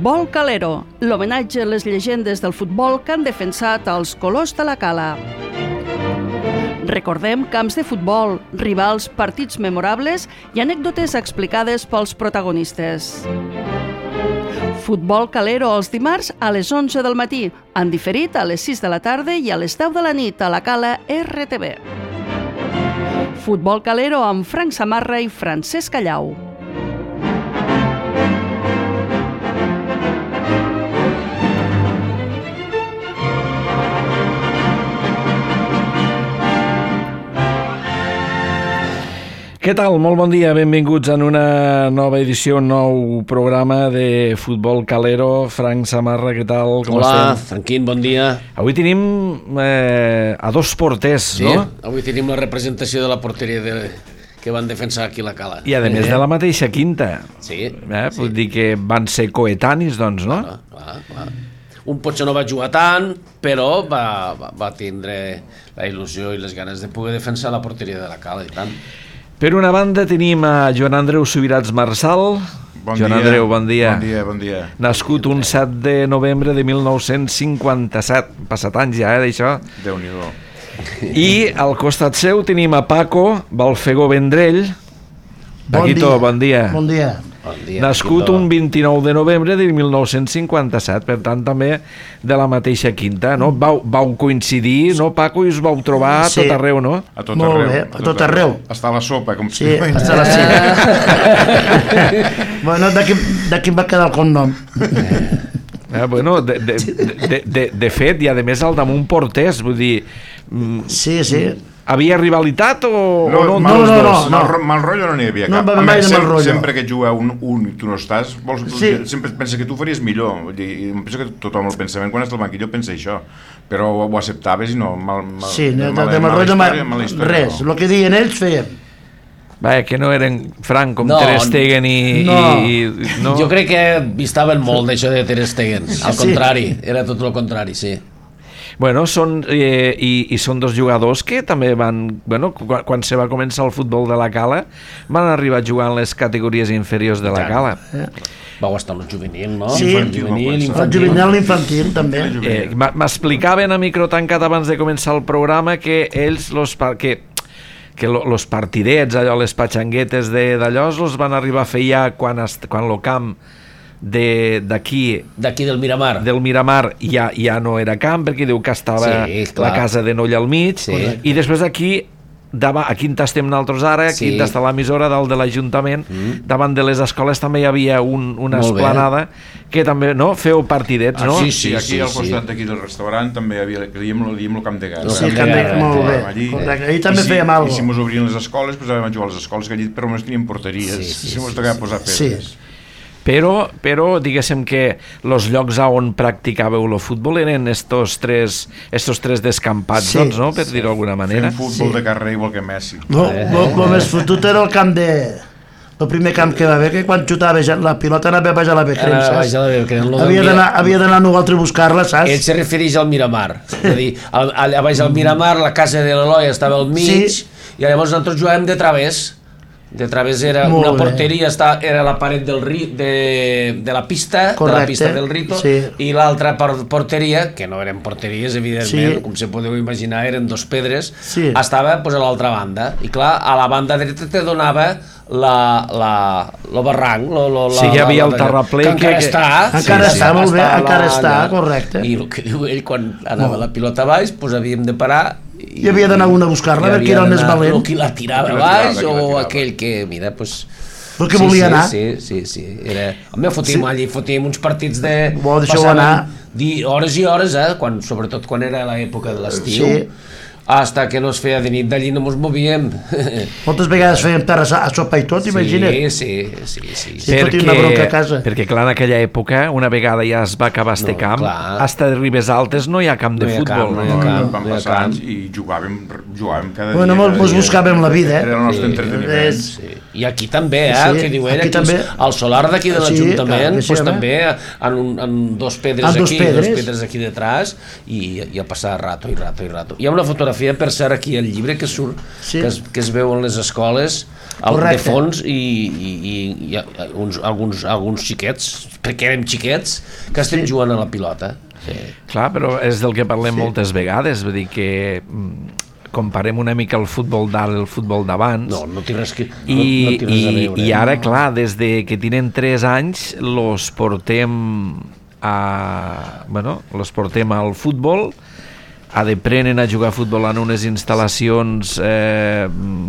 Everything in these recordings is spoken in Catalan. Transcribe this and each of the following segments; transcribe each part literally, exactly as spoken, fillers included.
Futbol Calero, l'homenatge a les llegendes del futbol que han defensat els colors de la Cala. Recordem camps de futbol, rivals, partits memorables i anècdotes explicades pels protagonistes. Futbol Calero els dimarts a les onze del matí, en diferit a les sis de la tarda i a les deu de la nit a la Cala R T V. Futbol Calero amb Frank Samarra i Francesc Callau. Què tal? Molt bon dia, benvinguts en una nova edició, un nou programa de Futbol Calero. Frank Samarra, què tal? Com Hola, estem? Franquín, bon dia. Avui tenim eh, a dos porters, sí, no? Avui tenim la representació de la porteria de... que van defensar aquí la Cala. I a més de la mateixa quinta. Sí. Eh? sí. Vull dir que van ser coetanis, doncs, no? Clar, clar, clar. Un potser no va jugar tant, però va, va, va tindre la il·lusió i les ganes de poder defensar la porteria de la Cala, i tant. Per una banda tenim a Joan Andreu Subirats Marçal. Bon Joan dia. Andreu, bon dia. Bon dia, bon dia. Nascut un set de novembre de mil nou-cents cinquanta-set. Passat anys ja, eh, d'això. Déu-n'hi-do. I al costat seu tenim a Paco Balfegó Vendrell. Paquito, bon dia. Bon dia. Bon dia. Nascut Paquito. un vint-i-nou de novembre de mil nou-cents cinquanta-set, per tant també de la mateixa quinta, no? Vau, vau coincidir, no, Paco, i us vau trobar a Sí. tot arreu, no? A tot Molt arreu. bé, a tot arreu. Està a la sopa, com Sí, si no hi hasta la cima. Bueno, d'aquí d'aquí em va quedar el cognom. Eh, bueno, de, de, de, de, de fet, i a més al damunt porters, vull dir... mm, Sí, sí. Havia rivalitat o No, o no? mal, no, no, mal, no. mal, mal rotllo no n'hi havia No cap. va A mai més, de mal sempre, rotllo. sempre que juga un, un i tu no estàs, vols, Sí. sempre pensa que tu faries millor. Vull dir, i em penso que tothom el pensament quan estàs al banquillo pensa això, però ho, ho acceptaves i no... Mal, mal, Sí, de, de, mala- de mal mala rotllo, història, ma- mala història, res. no. El que diuen ells fèiem. Vaja, que no eren Frank com No, Ter Stegen i... no. i no? Jo crec que vistaven molt d'això de Ter Stegen. Al Sí. contrari, era tot el contrari, sí. Bueno, són, eh, i, i són dos jugadors que també van... Bueno, quan, quan se va començar el futbol de la Cala, van arribar a jugar en les categories inferiors de la Tant. Cala. Vau estar en el juvenil, no? Sí. El juvenil, El infantil. juvenil i l'infantil, també. Eh, m'a- M'explicaven a micro tancat abans de començar el programa que ells, los, pa- que, que lo- los partidets, allò, les patxanguetes de- d'allò, els van arribar a fer ja quan, est, quan lo camp de- d'aquí D'aquí del Miramar. del Miramar ja, ja no era camp, perquè diu que estava Sí, la clar. casa de Nolla al mig, Sí. i després aquí davant, a Quinta estem nosaltres ara, a Sí. Quinta està l'emissora dalt de l'Ajuntament, mm. davant de les escoles també hi havia un, una Molt bé. esplanada que també, no?, feu partidets, Ah, no? sí, Sí, sí, aquí sí, al sí. costat d'aquí del restaurant també hi havia, que diem, diem el camp de gas. Sí, Camp de també, Guerra, molt bé. Allí. Correcte. Ahir també I si, fèiem I alguna si cosa. mos obrien les escoles, posàvem a jugar a les escoles, que allí però només teníem porteries. Sí, sí, si mos sí, tocava sí. posar Sí. pedres. Però, però diguéssim que els llocs a on practicàveu el futbol eren estos tres, estos tres descampats, Sí. doncs, no?, per dir-ho d'alguna manera. Fem futbol Sí. de carrer igual que Messi. El més fotut era el camp de... El primer camp que va haver, que quan xutava ja- la pilota anava a baix a la Becrem, Ara, baix saps? a la Becrem, lo del Havia Mira- d'anar havia d'anar nosaltres a buscar-la, saps? Ell se refereix al Miramar. És a dir, al, al, a baix al Miramar, la casa de l'Eloi estava al mig, Sí. i llavors nosaltres jugàvem de través. De través era Molt una bé. porteria, està, era la paret del ri, de, de la pista, de la Correcte, pista del Rito, sí. i l'altra por- porteria, que no eren porteries, evidentment, Sí. com se podeu imaginar, eren dos pedres, Sí. estava pues, a l'altra banda. I clar, a la banda dreta te donava la, la, lo barranc, lo, lo, la, Sí, hi havia la, el terraplè que encara que- està. Encara està, molt bé, la- encara està, allà. correcte. I el que diu ell, quan anava la pilota a baix, doncs havíem de parar I havia d'anar un a buscar-la, i perquè havia era el més d'anar valent. el qui la tirava Qui a la tirava, baix qui la o tirava. aquell que, mira, doncs... El que sí, volia sí, anar. Sí, sí, sí. Era... Home, fotíem Sí. allí, fotíem uns partits de... Bo, deixeu passàvem anar. Di... hores i hores, eh? Quan, sobretot quan era l'època de l'estiu. Sí. Hasta que no es feia de nit, d'allí no mos movíem. Moltes vegades feien terres a sopa i tot, imagina't. Sí, sí, sí, sí. Sí. fotin una bronca a casa. perquè clar, en aquella època, una vegada ja es va acabar este No, camp, clar. hasta de Ribes Altes no hi ha camp de No hi ha futbol. camp, no hi ha no? camp. Van no hi ha passar camp. anys i jugàvem, jugàvem cada Bueno, dia. mos- cada mos dia. buscàvem la vida, eh? Era el nostre Sí. entreteniment. És- Sí. I aquí també, eh, Sí, que diu ell, aquí aquí també. al solar d'aquí de Sí, l'Ajuntament, clar que sí, pues, home. també en, un, en dos pedres En dos aquí, pedres. dos pedres aquí detrás, i, i a passar rato i rato i rato. Hi ha una fotografia fotografia, per cert, aquí el llibre que surt, Sí. que, es, que es veu en les escoles, al, de Correcte. fons, i, i, i, i uns, alguns, alguns xiquets, perquè érem xiquets, que estem Sí. jugant a la pilota. Sí. Clar, però és del que parlem Sí. moltes vegades, vull dir que mm, comparem una mica el futbol d'ara i el futbol d'abans. No, no té res, que, no, I, no té res a i, veure. i ara, clar, des de que tenen tres anys los portem a, bueno, los portem al futbol, aprenen a jugar a futbol en unes instal·lacions eh,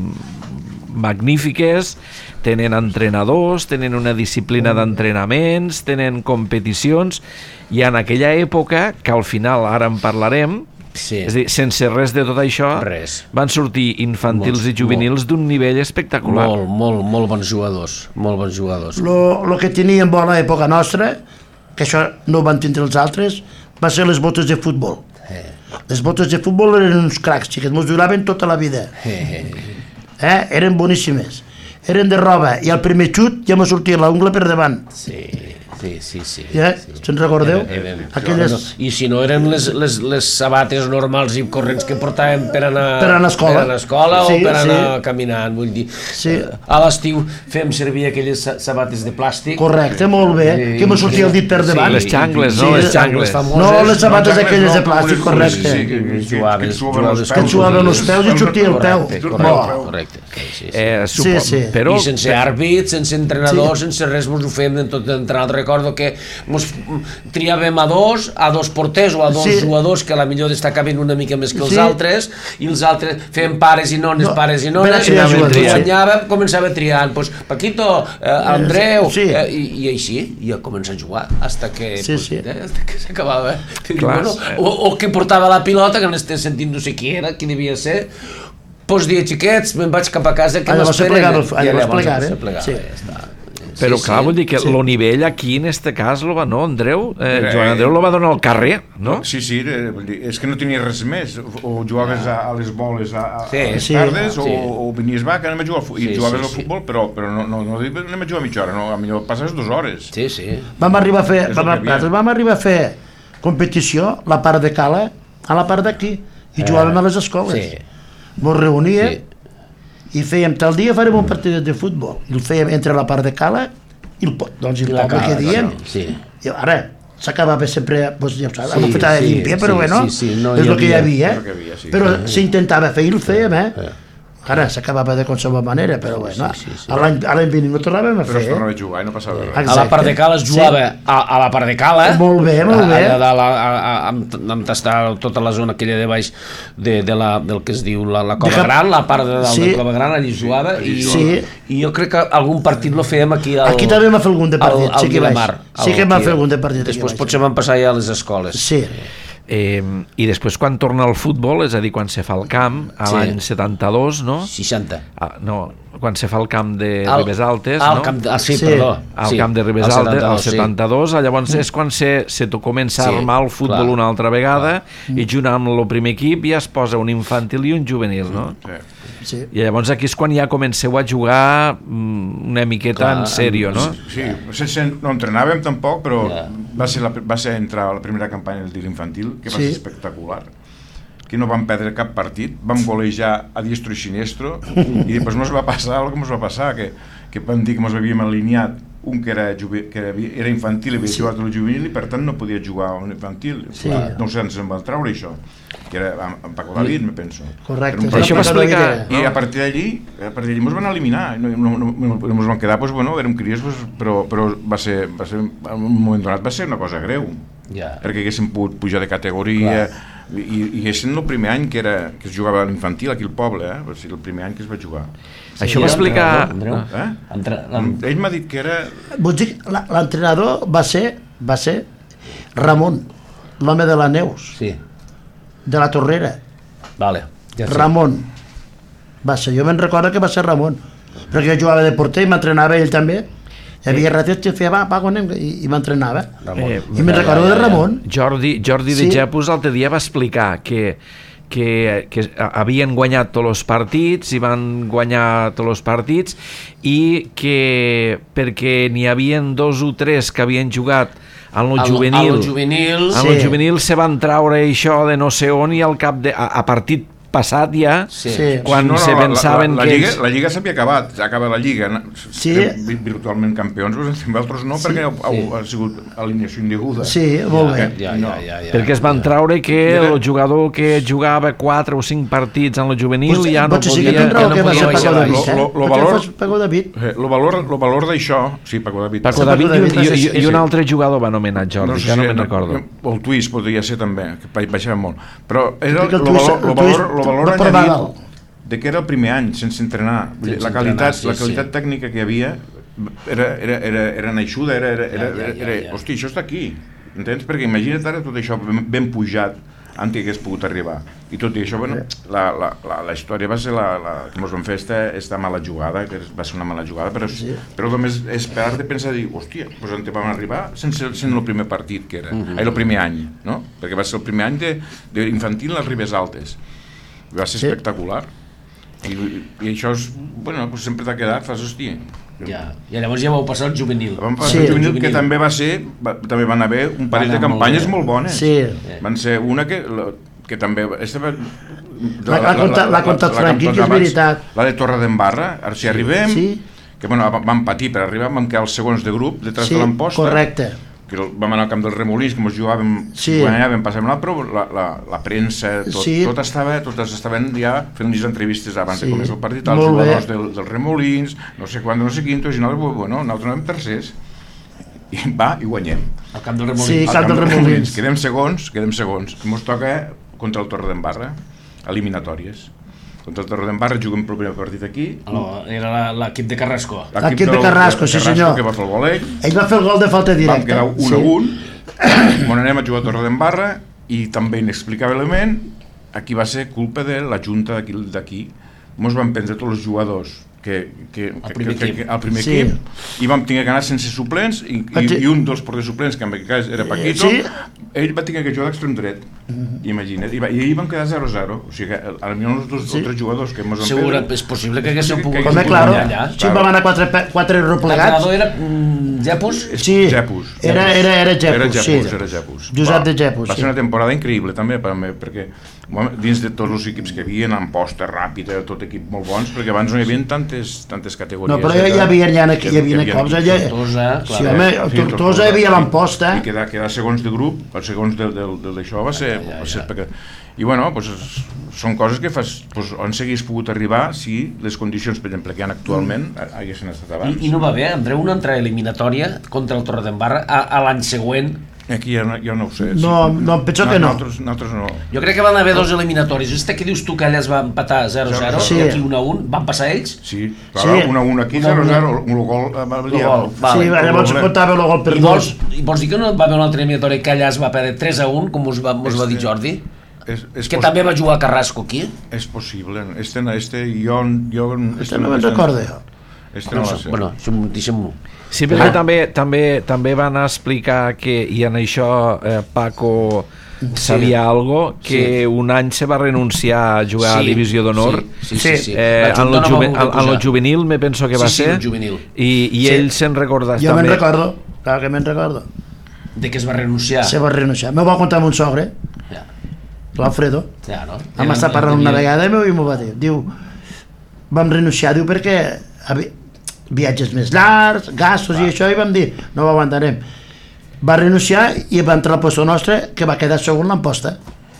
magnífiques, tenen entrenadors, tenen una disciplina d'entrenaments, tenen competicions, i en aquella època, que al final ara en parlarem, Sí. és a dir, sense res de tot això, Res. van sortir infantils Molt, i juvenils d'un nivell espectacular. Molt, molt, molt bons jugadors, molt bons jugadors. Lo, lo que teníem bo a l'època nostra, que això no ho van tindre els altres, va ser les botes de futbol. Eh. Les botes de futbol eren uns cracs, xiquets, mos duraven tota la vida. Eh. Eh? Eren boníssimes. Eren de roba, i al primer xut ja me sortia l'ungla per davant. Sí, sí, sí, sí. Ja? sí. Se'n recordeu? Eren- eren- Aquelles... I si no eren les, les, les sabates normals i corrents que portàvem per anar, Per anar a l'escola. per anar a l'escola Sí, o per anar sí. caminant, vull dir. Sí. Eh, A l'estiu fem servir aquelles sa- sabates de plàstic. Correcte, molt bé. Sí, Que me sortia el dit per sí, davant. Les xangles, no? Sí, Les xangles. famoses. No, les sabates No, aquelles de no, plàstic, no, correcte. sí, que- Que que- jugaves- que suaven jugaves els Que et suaven els peus i et sortia el peu. Correcte, Bo. correcte, correcte. Sí, sí, sí. Eh, Sí, supo... sí. Però, I sense àrbit, sense entrenador, sí. sense res, mos ho fem en tot entrenat. Recordo que mos triàvem a dos, a dos porters o a dos Sí. jugadors que a la millor destacaven una mica més que els Sí. altres, i els altres fèiem pares i nones, No, pares i per nones, a triar i jugadors, sí. guanyàvem, començava triant, pues, Paquito, eh, Andreu, Sí. eh, i, i així, i a començar a jugar, hasta que, Sí, pues, sí. Eh, hasta que s'acabava. Clar, Bueno, eh. o, o que portava la pilota, que n'estés sentint no sé qui era, qui devia ser, pues dir, xiquets, me'n vaig cap a casa, que Ah, llavors se m'esperen. plegava el- I ah, llavors llavors plegava, se plegava, sí. ja està. però Sí, clar, sí. vull dir que Sí. el nivell aquí, en este cas, lo va, no, Andreu? Eh, Eh, Joan Andreu lo va donar al carrer, no? Sí, sí, eh, vull dir, és que no tenia res més. O, o jugaves a, a les boles a, a, Sí, a les sí. tardes, Sí. o, o venies, va, que anem a jugar al futbol, Sí, i jugaves sí, al sí. futbol, però, però no, no, no dic, anem a jugar mitja hora, no, a millor passes dues hores. Sí, sí. Vam arribar a fer, És el vam, que havia. nosaltres vam arribar a fer competició, la part de Cala, a la part d'aquí, i jugàvem a les escoles. Sí. Mos reuníem Sí. i fèiem, tal dia farem un partit de futbol. I el fèiem entre la part de Cala i el, po- doncs, i el I la poble Cala, que diem. sí. I ara, s'acabava sempre, doncs, ja ho saps, Sí, amb un fetat de sí, límpia, però sí, bueno, sí, sí, no, és hi el que hi havia. havia. És el que hi havia, sí. Però s'intentava fer i el fèiem, eh? Ara s'acabava de qualsevol manera, però bueno, sí, sí. a l'any a l'any vinent ho tornàvem a Però es fer. tornava a jugar i no passava res. Exacte. A la part de Cala es jugava a, a la part de Cala. Molt bé, molt bé. Allà dalt, a, a, a, amb, amb tastar tota la zona aquella de baix de, de la, del que es diu la, la Cova De cap- Gran, la part de dalt Sí. de la Cova Gran, allà hi jugava. I, Sí. I jo crec que algun partit lo fèiem aquí al, Aquí també vam fer algun de partit, al, al sí que vaig. Miramar, Sí al- que vam aquí. fer algun de partit aquí Després baix. potser vam passar ja a les escoles. Sí. Eh, I després, quan torna al futbol, és a dir, quan se fa el camp, a Sí. l'any setanta-dos, no? seixanta. Ah, no, quan se fa el camp de Al- Ribes Altes, al no? camp de, ah, sí, Sí. perdó. Al sí, camp de Ribes al Altes, al setanta-dos, sí. setanta-dos, llavors és quan se, se to comença a Sí, armar el futbol clar. una altra vegada, i junt amb el primer equip ja es posa un infantil i un juvenil, no? Sí. Sí. I llavors aquí és quan ja comenceu a jugar mm, una miqueta Clar, en sèrio, no? Sí, sense, no entrenàvem tampoc, però Ja. va, ser la, va ser entrar a la primera campanya del Dir Infantil, que va Sí. ser espectacular. Que no vam perdre cap partit, vam golejar a diestro i siniestro, i després mos va passar el que mos va passar, que, que vam dir que mos havíem alineat un que era, juve, que era, era infantil i havia Sí. jugat al juvenil i per tant no podia jugar a un infantil. Sí. No sé, ens en va treure això, que era amb, amb Paco David, me penso. Correcte. Era un Sí, Això va Paco David explicar... era. I a partir d'allí, a partir d'allí mos van eliminar, no, no, no, no, no mos van quedar, pues, bueno, érem cries, pues, però, però va ser, va ser, en un moment donat va ser una cosa greu, Ja. perquè haguéssim pogut pujar de categoria, i, i és el primer any que, era, que es jugava a l'infantil aquí al poble, eh? Va ser el primer any que es va jugar. Això va explicar... Andreu, Eh? Entra, Ell m'ha dit que era... Vull dir, la- l'entrenador va ser, va ser Ramon, l'home de la Neus, sí, de la Torrera. vale. Ja sé. Ramon. Va ser, jo me'n recordo que va ser Ramon, perquè jo jugava de porter i m'entrenava ell també. Hi havia ratets que feia, va, Paco, anem, i, i m'entrenava. Ramon. Eh, I me'n recordo de Ramon. Jordi, Jordi de Sí. Gepus l'altre dia va explicar que, que, que havien guanyat tots els partits i van guanyar tots els partits i que perquè n'hi havien dos o tres que havien jugat en el Al- juvenil, al juvenil, en Sí. el juvenil se van traure això de no sé on i al cap de, a, a partit passat ja, Sí. Sí. quan No, no, se la- pensaven la, la, la que lliga, ells... la lliga s'havia acabat, s'ha acabat la lliga. Sí. Vi- virtualment campions, vosaltres no, perquè ha, ha, ha sigut alineació indeguda. Sí, molt bé. Ja, ja, ja, ja. Perquè es van traure que Era- el jugador que jugava quatre o cinc partits en la juvenil Pues, ja no potser sí podia... que tens raó ja no que va podia ser baixar Paco baix. David, eh? Lo- lo Potser valor- fos Paco David. Eh, lo valor, lo valor d'això... Sí, Paco David. Paco Sí, David Paco i, David i, va i, ser- i un sí. altre jugador va anomenar Jordi, sé que si no me'n no- recordo. El Twist podria ser també, que ba- baixava molt. Però era Crec que el, el valor, Twist- lo el valor, Twist lo valor va per añadit Nadal. de que era el primer any, sense entrenar. Vull dir, Sense la qualitat, entrenar, sí, la qualitat sí. tècnica que hi havia era, era, era, era naixuda, era, era, era, Ja, ja, ja, era, ja. hòstia, això està aquí. Entens? Perquè imagina't ara tot això ben, ben pujat antes que hagués pogut arribar. I tot i això, bueno, la, la, la, la història va ser la, la que ens vam fer esta, esta mala jugada, que va ser una mala jugada, però, sí. però només esperar de pensar, dir, hòstia, doncs on vam arribar sense, sense el primer partit que era, uh -huh. el primer any, no? Perquè va ser el primer any d'infantil a les Ribes Altes. Va ser Sí. espectacular. I, i això és, bueno, doncs sempre t'ha quedat, fas, hòstia. Ja. I llavors ja vau passar al juvenil. Vam passar Sí. sí, juvenil, que també va ser, va, també van haver un parell Va de anar molt campanyes bé. molt, bones. Sí. Van ser una que, la, que també... Esta va, La- la contra- la contra el Franquí, que és veritat. La de Torredembarra, ara si arribem, Sí. que bueno, vam patir per arribar, vam quedar els segons de grup, detrás Sí, de l'Amposta. correcte. Que el- vam anar al camp dels Remolins, que ens jugàvem, Sí. guanyàvem, passàvem l'altre, però la, la, la premsa, tot, Sí. tot estava, totes estaven ja fent les entrevistes abans Sí. de començar el partit, als Molt bé. jugadors del, dels Remolins, no sé quant, no sé quin, i nosaltres, bueno, nosaltres anem tercers, i va, i guanyem. Al camp del Remolins. Sí, Al camp dels Remolins. Quedem segons, quedem segons. Ens toca contra el Torredembarra, eliminatòries. Contra el Torredembarra juguem el primer partit aquí. No, era la- l'equip de Carrasco. L'equip de del- Carrasco, sí, senyor. que va fer el gol ell. Ell va fer el gol de falta Vam directa. quedar un sí. a un. Bon, anem a jugar a Torredembarra i també inexplicablement aquí va ser culpa de la junta d'aquí d'aquí. Ens van prendre tots els jugadors que, que, El que, primer que, equip. que, al primer Sí. equip i vam tenir que anar sense suplents i, i, Vaig- i un dels porters suplents, que en aquest cas era Paquito, Sí. ell va tenir que jugar d'extrem dret. Imagina't. I, va, i ahir van quedar zero a zero. O sigui que a la millor els dos Sí. o tres jugadors que ens van Segura, prendre... és possible que haguéssiu Que- que pogut haguéssiu Home, pogut claro. guanyar allà. Sí, vam anar quatre, pe- quatre replegats. L'entrenador era mm, Jepus? És Sí, Jepus. era, era, era Jepus, Era Jepus, sí. era Jepus. Josep Va, de Jepus, Va sí. ser una temporada increïble també per a mi, perquè home, dins de tots els equips que hi havia, Amposta, Ràpida, tot equip molt bons, perquè abans no hi havia tantes, tantes categories. No, però ja hi havia, ja, hi havia cops. Ja, Tortosa, sí, clar. home, Sí, a Tortosa hi havia l'Amposta. I quedar, quedar segons de grup, els segons del, del, del d'això va ser... Ja, ja, va ser ja. perquè, I bueno, pues, és- són coses que fas, pues, on s'hagués pogut arribar si les condicions, per exemple, que hi ha actualment, Mm. haguessin estat abans. I, I no va bé, Andreu, una entrada eliminatòria contra el Torredembarra a, a l'any següent. Aquí ja no, ja no ho sé. No, no, penso que no. Nosaltres, nosaltres no. Jo crec que van haver dos eliminatoris. Este que dius tu que allà es va empatar zero a zero Sí. i aquí un a un, van passar ells? Sí, clar, Sí. un a un aquí, Un a zero a un. zero, un gol eh, va El venir. gol, vale. Sí, llavors se comptava el gol per I vols, dos. I vols dir que no va haver una altra eliminatòria que allà es va perdre tres a un, com us va, us va dir Jordi? És, és Que pos- també va jugar Carrasco aquí? És possible. Este, este, jo, jo, Este no me'n recordo jo. Este no va ser. Bueno, deixem- deixem-ho. Sí, perquè també, també, també van explicar que, i en això eh, Paco sabia algo, que Sí. un any se va renunciar a jugar a Sí, Divisió d'Honor. Sí, sí, sí. sí. Eh, La en Junta lo, no va juve, voler en, en lo posar. juvenil me penso que va Sí, sí, ser el juvenil. i, i Sí. ell se'n recorda Jo me'n també. recordo, clar que me'n recordo. De què es va renunciar? Se va renunciar. M'ho va contar mon sogre, Ja, l'Alfredo. ja, no? Vam estar parlant una vegada i m'ho va dir. Diu, vam renunciar, diu, perquè havi- viatges més llargs, gastos i això, i vam dir, no ho aguantarem. Va renunciar i va entrar al posto nostre, que va quedar segon l'Amposta.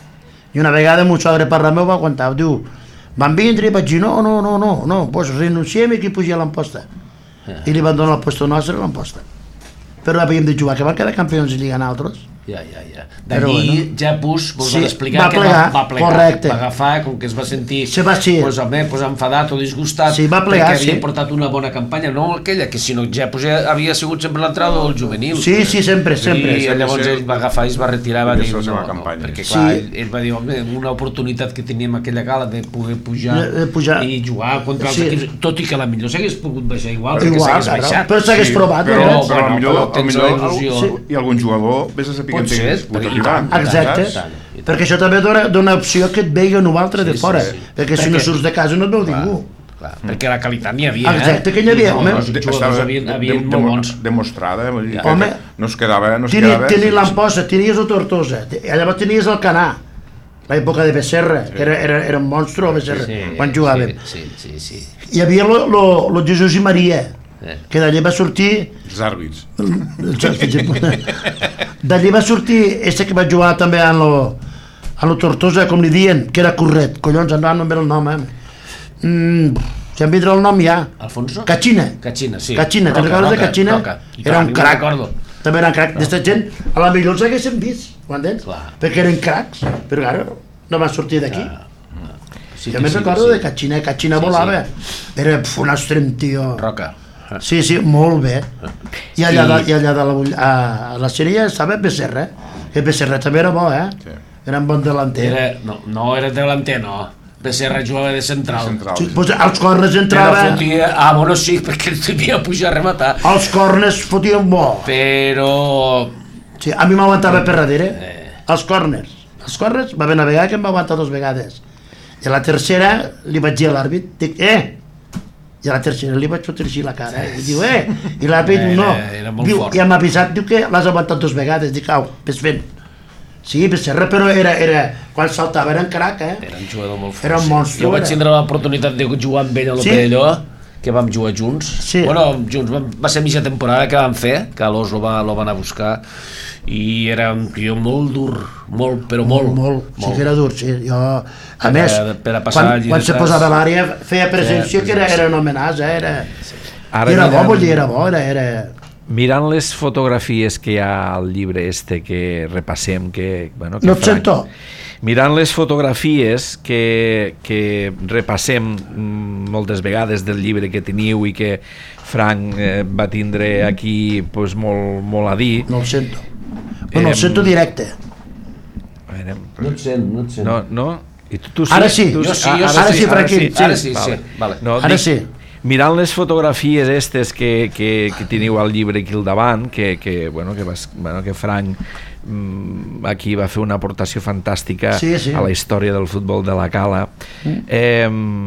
I una vegada mon sogre parlant meu va aguantar, diu, van vindre i vaig dir, no, no, no, no, no, pues renunciem i aquí puja a l'Amposta. I li van donar el posto nostre a l'Amposta. Però havíem de jugar, que van quedar campions i lliga nosaltres. Ja, ja, ja. Però D'allí bueno. ja Pus vos Sí, va explicar va que plegar, va, va plegar, correcte. va agafar, com que es va sentir Se va, sí. pues, home, pues, enfadat o disgustat Sí, va plegar, perquè havia sí. portat una bona campanya, no aquella, que sinó ja pues, ja havia sigut sempre l'entrada del juvenil. Sí, sí, sempre, sempre. I llavors ell va agafar i es va retirar, va Devia dir, ser la seva no, no, campanya. perquè clar, Sí. ell, ell va dir, home, una oportunitat que teníem aquella gala de poder pujar, De- de pujar. i jugar contra els Sí. equips, tot i que la millor s'hagués pogut baixar igual, perquè Igual, s'hagués claro. baixat. Però s'hagués provat, però, no? però, Bueno, a millor, però a tens millor la il·lusió. algú- i algun jugador vés a saber Pot que ser, hagués pogut perquè- i arribar. tant, Exacte, i tant, i tant. perquè això també dona, dona opció que et vegui un altre de Sí, sí, fora, sí. perquè si Perquè- no surts de casa no et veu Clar, ningú. clar, perquè la qualitat n'hi havia, Exacte, eh? que n'hi havia, I home. Els jugadors Estava havien, de- havien de- molt bons. demostrada, vull dir, que Home, no es quedava, no es Teni, quedava. tenies sí, l'Amposta, tenies el Tortosa, te- llavors tenies el Canà, l'època de Becerra, que era, era, era un monstru, Becerra, Sí, quan jugàvem. Sí, sí, sí. Hi havia lo, lo, lo Jesús i Maria, Eh. que d'allí va sortir... Els àrbits. D'allí va sortir este que va jugar també a lo, a lo Tortosa, com li diuen, que era Corret. Collons, no em ve el nom, eh? Mm, si em vindrà el nom ja. Alfonso? Cachina. Cachina, sí. Cachina, te'n Roca, recordes de Roca, Cachina? Roca. I Era tant, un jo crac. recordo. També era un crac. D'esta gent, a la millor els haguéssim vist, ho entens? Clar. Perquè eren cracs, però ara no van sortir d'aquí. Sí, Jo que me'n sí, recordo sí. de Cachina, Cachina Sí, volava. Era pf, un estrem, tio. Roca. Sí, sí, molt bé. I allà, I- de, i allà de la, a, a la sèrie estava Becerra, que Becerra també era bo, eh? Sí. Era un bon delanter. Era, no, no era delanter, no. Becerra jugava de central. Central. Sí, pues, als corners Però entrava, fotia... Ah, bueno, sí, perquè el devia pujar a rematar. als corners fotien bo. Però... Sí, a mi m'aguantava per darrere, Eh. als corners. Als corners va haver una vegada que em va aguantar dues vegades. I a la tercera li vaig dir a l'àrbit, dic, eh! I a la tercera li vaig fotre així la cara, eh? I diu, eh! I l'àrbit, Era- no. era molt Diu, fort. i m'ha avisat, diu que l'has aguantat dues vegades. Dic, au, ves fent. Sí, Becerra, però era, era, quan saltava era un crac, eh? Era un jugador molt fort. Era un sí. monstru, Jo vaig era. tindre l'oportunitat de jugar amb ell a Sí? l'Opelló, que vam jugar junts. Sí. Bueno, junts, vam- va ser mitja temporada que vam fer, que l'Os lo va, lo va anar a buscar, i era un tio molt dur, molt, però molt. Molt, molt. Sí que era dur, sí. Jo, a Per a- més, per a passar quan, allí quan se detrás. posava a l'àrea feia presència Feia que era, presència. era un homenatge, eh? Era, Ara era bo, mirant- vull dir, era bo, era... era... Mirant les fotografies que hi ha al llibre este que repassem, que... Bueno, que No et Frank- sento. Mirant les fotografies que, que repassem mm, moltes vegades del llibre que teniu i que Frank eh, va tindre aquí pues, molt, molt a dir... No el sento. Bueno, Em- el sento directe. A veure, No et sent, no et sent. no, no? I tu, tu sí? Ara sí. Tu, Jo sí, ah, jo ara sí, Franqui, sí. Ara sí, Vale. sí. Vale. No, Ara dic, sí. Mirant les fotografies estes que, que, que teniu al llibre aquí al davant, que, que, bueno, que, vas, bueno, que Frank mm, aquí va fer una aportació fantàstica Sí, sí. a la història del futbol de la Cala. Eh,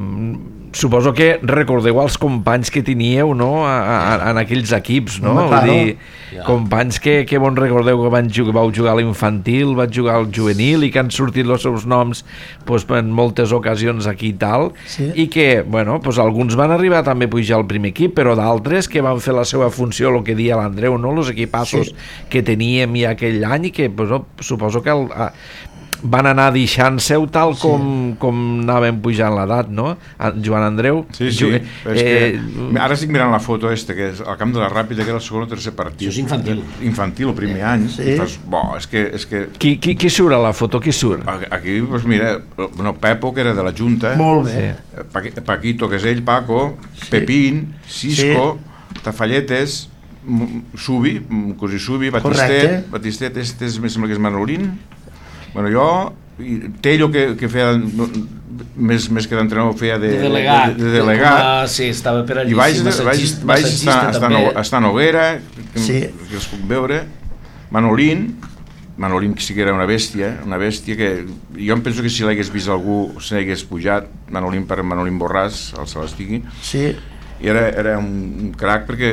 suposo que recordeu els companys que teníeu, no?, a, a, en aquells equips, no? Home, Vull claro. dir, Ja. companys que, que bon recordeu que van jugar, vau jugar a l'infantil, vaig jugar al juvenil i que han sortit els seus noms pues, en moltes ocasions aquí i tal, Sí. i que, bueno, pues, alguns van arribar també a pujar al primer equip, però d'altres que van fer la seva funció, el que dia l'Andreu, no?, els equipassos Sí. que teníem ja aquell any i que pues, no, suposo que el, a, van anar deixant-seu tal com, com anaven pujant l'edat, no? A- Joan Andreu? Sí, sí, Ju- però és que ara estic mirant la foto este, que és al camp de la Ràpida, que era el segon o tercer partit. Això és infantil. Infantil, el primer any. Sí. I fas, bo, és que... És que Qui, qui, qui surt a la foto? Qui surt? aquí, doncs mira, bueno, Pepo, que era de la Junta, Molt bé. Sí. Pa- Paquito, que és ell, Paco, Pepín, Cisco, Tafalletes, M- Subi, m- cosí Subi, Batistet, Correcte. Batistet, este és, em sembla que és Manolín, bueno, jo, i Tello, que, que feia, no, més, més que d'entrenador, feia de, De delegat. de, de, de delegat, Com a- sí, estava per allí. i vaig, sí, vaig, massatgista- vaig massatgista estar, estar, també. no, estar a Noguera, que, Sí. que els puc veure, Manolín, Manolín que sí que era una bèstia, una bèstia que jo em penso que si l'hagués vist algú se n'hagués pujat, Manolín per Manolín Borràs, el se l'estigui, Sí. i era, era un, un crac perquè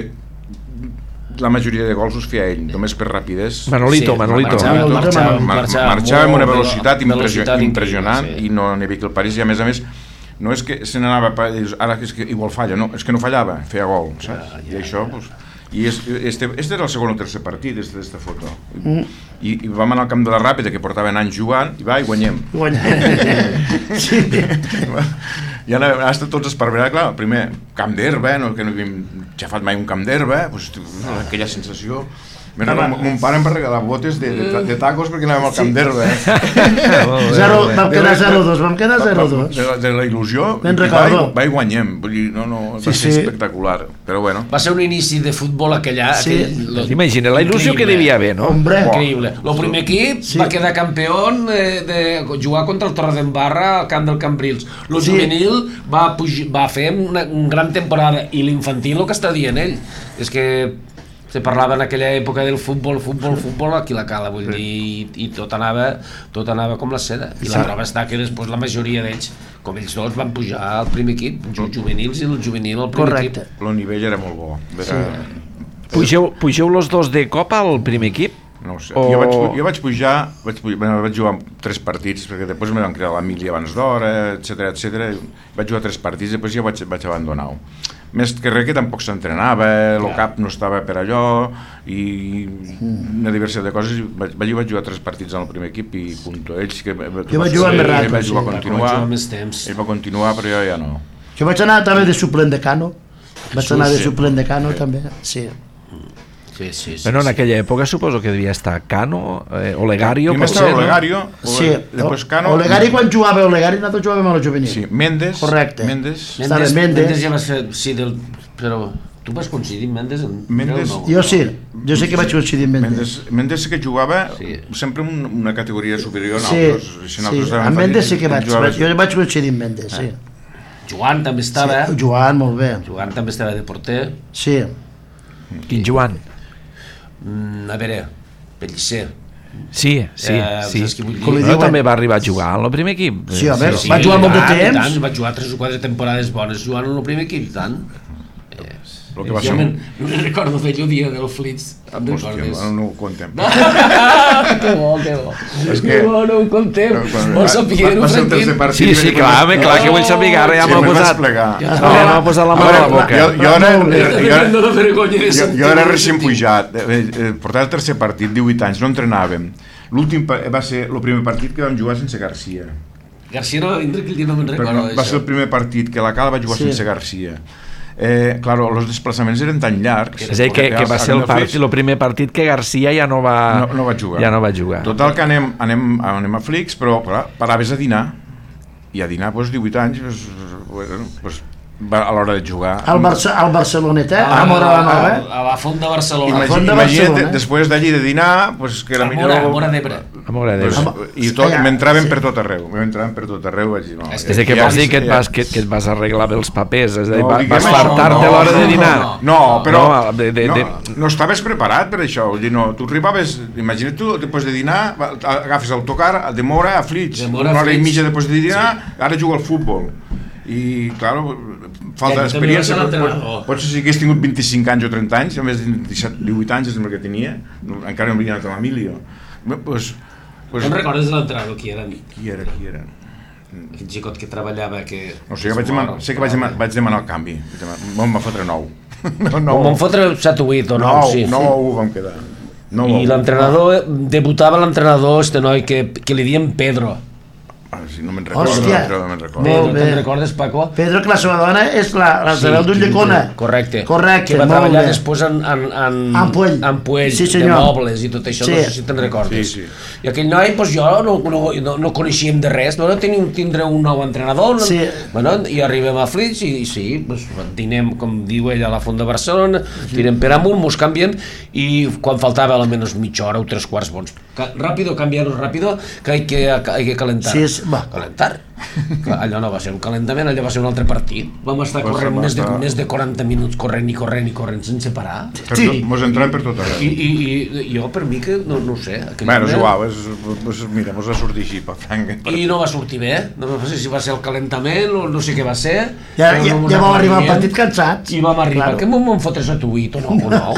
la majoria de gols els feia ell, només per rapidesa. Manolito, Sí, Manolito. marxava, Manolito, marxava, Manolito. Mar marxava marxava amb una molt velocitat, velo- impressió, velocitat impressionant increïble, sí. i no n'hi havia que el parís, i a més a més no és que se n'anava pa- dius, ara és que igual falla, no, és que no fallava, feia gol, saps? Ja, ja, I això, doncs, i és, este, este era el segon o tercer partit, este, d'esta foto. Mm. I, I vam anar al camp de la Ràpida, que portaven anys jugant, i va, i guanyem. Guanyem. Sí. I han, han estat tots esparverats, clar, el primer camp d'herba, no, que no havíem xafat mai un camp d'herba, doncs, aquella sensació. Meu, mon pare em va regalar botes de, de, de tacos perquè anàvem al camp d'herba. Eh? Zero, vam quedar zero dos, vam quedar zero dos. De, la- de la il·lusió, Ben i va, recordo. i- va i guanyem. Vull dir, no, no, va Sí, ser sí. espectacular. Però bueno, Va ser un inici de futbol aquell any. Sí. aquell- lo- Imagina la il·lusió que increïble. devia haver, no? Hombre. Increïble. El primer equip Sí. va quedar campió de, de jugar contra el Torredembarra al camp del Cambrils. El Sí. juvenil va, puj- va fer una, una gran temporada i l'infantil el que està dient ell és que se parlava en aquella època del futbol, futbol, futbol aquí a la Cala, vull dir, i, i tot anava tot anava com la seda, i la prova està que després la majoria d'ells, com ells dos van pujar al primer equip, els juvenils i el juvenil al primer Correcte. equip. el nivell era molt bo. Era, Pugeu, pugeu los dos de cop al primer equip? No ho sé. O... Jo, vaig, jo vaig pujar, vaig, pujar, bueno, vaig jugar tres partits, perquè després me van crear l'Emili abans d'hora, etcètera, etcètera. Vaig jugar tres partits, després ja vaig, vaig abandonar-ho. Més que res que tampoc s'entrenava, el cap no estava per allò, i una diversió de coses. Vaig, vaig jugar tres partits en el primer equip i punto. Ells que... Jo vaig jugar més rato, vaig jugar sí. continuar, Vaig jugar més temps. ell va continuar, però jo ja no. Jo vaig anar també de suplent de Cano. Vaig Sí, anar de sí. suplent de Cano Sí. també, sí. Sí, sí, sí. Però en sí. aquella època suposo que devia estar Cano, eh, Olegario, Primer potser, estava no? Olegario, Sí, després Cano... Olegari quan jugava Olegari, nosaltres jugàvem a la juvenil. Sí, Mendes. Correcte. Mendes. Estava Mendes, Mendes. Mendes ja va ser... Sí, del... Però tu vas coincidir amb Mendes? En... Mendes- No. Jo sí, jo sé que vaig coincidir amb Mendes. Mendes, Mendes sí que jugava Sí. sempre en una categoria superior a Sí, nosaltres. Si sí, nosaltres estàvem amb Mendes sí petits, que vaig, jugava- vaig, jo vaig coincidir amb Mendes, sí. Joan també estava, Sí, eh? Joan, molt bé. Joan també estava de porter. Sí, Quin Joan? Mm, a veure, Pellicer. Sí, sí, Eh, sí. saps què vull dir? Com li Però diuen? també va arribar a jugar en el primer equip. Sí, a veure, Sí, va jugar i molt de tant, i temps. tant, va jugar tres o quatre temporades bones jugant en el primer equip, i tant. El que va Jo ser... me'n no me'n recordo d'ell dia del Flits. Em Hòstia, recordes? no, no ho contem. Que bo, que bo. És Que que- bo, no ho contem. Quan- Vol saber, va- va ser el tercer Franquín? partit Sí, i sí, després clar, vaig- home, clar que vull saber, ara ja Sí, m'ha me'n vaig posat... plegar. Ja Ara ja m'ha posat la mà a la boca. Jo, jo, era, No, jo, no, no, vergonya de jo, sentir. jo era recient pujat, eh, eh, portava el tercer partit, divuit anys, no entrenàvem. L'últim pa- va ser el primer partit que vam jugar sense Garcia. Garcia no va vindre, que el dia no me'n Però recordo va ser el d'això. primer partit que la Cala va jugar Sí. sense Garcia. Eh, claro, els desplaçaments eren tan llargs. És a dir, que, que va ser el, partit, el primer partit que Garcia ja no va, no, no va jugar. ja no va jugar. Total que anem, anem, anem a Flix, però clar, paraves a dinar, i a dinar, doncs, divuit anys, doncs, bueno, doncs, va a l'hora de jugar. Al, Barça, al Barceloneta, Ah, a Mora la a, Nova. a la Font de Barcelona. Imagina- Imagina't, Font de imagina't Barcelona. després d'allí de dinar, pues, que era A millor... Mora, a Mora d'Ebre. Amor a Déu. Pues, I tot, Allà, m'entraven sí. per tot arreu, m'entraven per tot arreu, vaig dir, no. És És a dir, que ja- vols dir que et ja- vas, que, que et vas arreglar bé els papers, és a dir, No, va- diguem vas això, fartar-te no, a l'hora no, de no, dinar. No, no, però No, de- de- no, de- no estaves preparat per això, vull dir, no, tu arribaves, imagina't tu, després de dinar, va- agafes l'autocar de Mora a Flix, De Mora a una hora i Flix. mitja després de dinar, ara jugo al futbol. I, claro, falta Ja, també d'experiència, vas ser pot, l'entrenador. potser si hagués tingut vint-i-cinc anys o trenta anys, a més de disset, divuit anys és el que tenia, no, encara no havia anat a l'Emilio. Pues, pues, No em recordes de l'entrenador qui era? qui era, qui era? Aquell xicot que treballava, que... No sé, que vaig demanar, sé que vaig demanar, vaig demanar el canvi. Vam fotre nou. No, No, vam fotre set o vuit o nou, nou, sí. nou a u vam quedar. Nou a I u. l'entrenador, debutava l'entrenador, este noi, que, que li diem Pedro. Ah, sí, no me'n recordo, Hòstia. no me'n recordo. Molt Pedro, bé. te'n recordes, Paco? Pedro, que la seva dona és la, la sí, d'un Llecona. Correcte. Correcte, Que va molt treballar bé. després en, en, en, En Puell. en Puell, Sí, de senyor. mobles i tot això, Sí. no sé si te'n recordes. Sí, sí. I aquell noi, doncs jo no, no, no, no coneixíem de res, no tenim tindre un nou entrenador, no? Sí. Bueno, i arribem a Flix i, i sí, doncs, dinem, com diu ell, a la Font de Barcelona, tirem per amunt, mos canviem, i quan faltava almenys mitja hora o tres quarts bons. Ca ràpido, cambiarnos ràpido, que hay que, hay que calentar. Sí, és- va. Calentar. Que allò no va ser un calentament, allò va ser un altre partit. Vam estar Pues corrent va més de, estar- més de quaranta minuts, corrent i corrent i corrent sense parar. Per Sí. tot, mos entràvem per tot I, arreu. i, i jo, per mi, que no, no ho sé. aquell Bueno, és moment- igual, és, és, mira, mos va sortir així, per franc. I no va sortir bé, no sé si va ser el calentament o no sé què va ser. Ja, però ja, no mos ja vam arribar al aclarien. partit cansats. I vam arribar, Claro. que m'ho vam fotre a tuit o no, o no.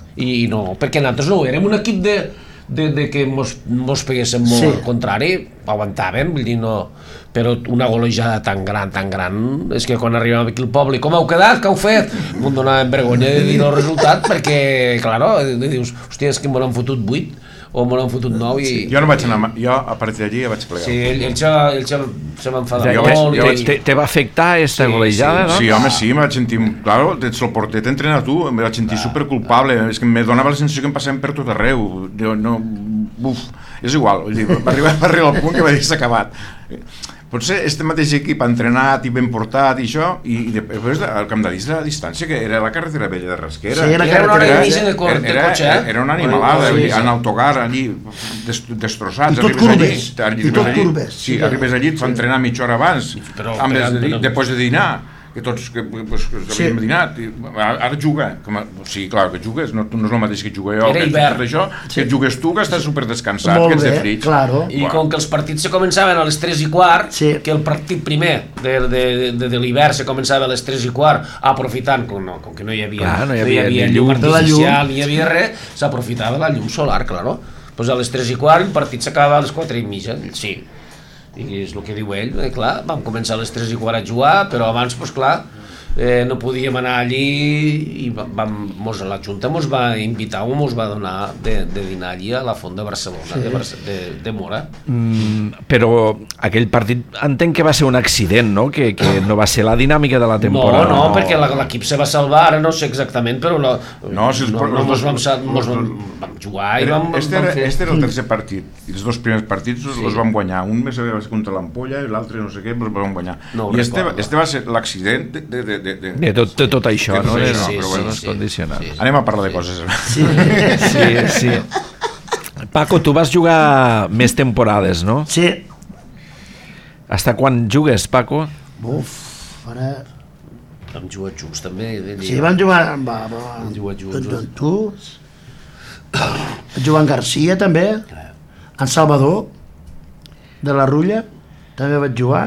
I no, perquè nosaltres no érem un equip de, de, de que mos, mos peguéssim molt Sí. al contrari, aguantàvem, vull dir, no, però una golejada tan gran, tan gran, és que quan arribàvem aquí al poble, i com heu quedat, què heu fet? M'ho donàvem vergonya de dir el resultat, perquè, claro, dius, hòstia, és que m'ho han fotut vuit, o m'ho han fotut nou, i... Jo no vaig anar, jo a partir d'allí ja vaig plegar. Sí, ell, ell, se, ell se, se m'enfada Te, Jo molt. vaig- jo i- vaig- te, te va afectar esta Sí, golejada, no? Sí, home, sí, em vaig sentir... Claro, ets el porter, t'entrena tu, em vaig sentir superculpable, és que em donava la sensació que em passàvem per tot arreu. Jo, no, buf, és igual, vull dir, va arribar, va arribar al punt que va dir s'ha acabat. Potser este mateix equip entrenat i ben portat i això, i, i després al camp de disc la distància, que era la carretera vella de Rasquera. Sí, la Era una hora i carretera. mitja de, cor, de era, cotxe, eh? era una animalada, Sí, vull dir, sí. en autocar allí, des, destrossats, I tot arribes curves, allí, i tot allí, curves. sí, Sí. arribes allí, et fa entrenar mitja hora abans, Però- amb les, però- però- després de dinar, que tots que, pues, que sí. havíem dinat, i ara juga, com a, sí, clar, que jugues, no, no és el mateix que jugué jo, era que, hivern. tot això, sí. que jugues tu, que estàs super descansat, Molt que ets de bé, frig. claro. I com que els partits se començaven a les tres i quart, sí. que el partit primer de, de, de, de l'hivern se començava a les tres i quart, aprofitant, com, no, com que no hi havia, clar, no hi no hi havia, havia llum, llum artificial, ni hi havia res, s'aprofitava la llum solar, claro. Pues a les tres i quart el partit s'acabava a les quatre i mitja, sí. I és el que diu ell, eh, clar, vam començar a les tres i quart a jugar, però abans, pues clar, eh, no podíem anar allí i vam, mos, la Junta mos va invitar o mos va donar de, de dinar allí a la Font de Barcelona, sí. de, Barce de, de Mora. Mm, però aquell partit entenc que va ser un accident, no? Que, que no va ser la dinàmica de la temporada. No, no, perquè l'equip se va salvar, ara no sé exactament, però no, no, si els, no, no mos vam, mos vam, vam jugar i vam, este, vam era, fer... este era el tercer partit, i els dos primers partits sí. els vam guanyar, un més va ser contra l'Ampolla i l'altre no sé què, els vam guanyar. No I este, este va ser l'accident de, de, de, de, de, tot, de tot això, no? Sí, no, sí, però bueno, sí, és condicionat. Sí, sí. Anem a parlar de coses. Sí, sí, sí. Paco, tu vas jugar més temporades, no? Sí. Hasta quan jugues, Paco? Uf, ara... Vam jugar junts també. Sí, vam jugar amb, amb, vam jugar junts. amb, amb tu, vam jugar amb Garcia també, en Salvador, de la Rulla, també vaig jugar.